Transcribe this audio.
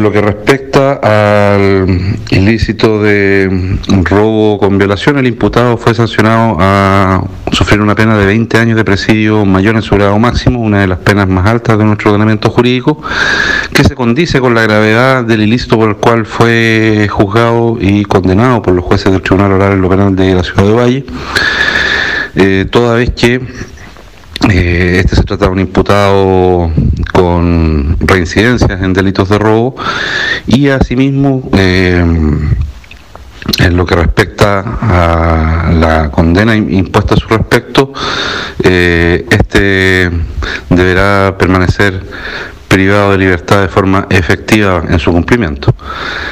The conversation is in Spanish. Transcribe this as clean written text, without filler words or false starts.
En lo que respecta al ilícito de robo con violación, el imputado fue sancionado a sufrir una pena de 20 años de presidio mayor en su grado máximo, una de las penas más altas de nuestro ordenamiento jurídico, que se condice con la gravedad del ilícito por el cual fue juzgado y condenado por los jueces del Tribunal Oral en lo Penal de la Ciudad de Valle, toda vez que este se trata de un imputado con reincidencias en delitos de robo y asimismo en lo que respecta a la condena impuesta a su respecto, este deberá permanecer privado de libertad de forma efectiva en su cumplimiento.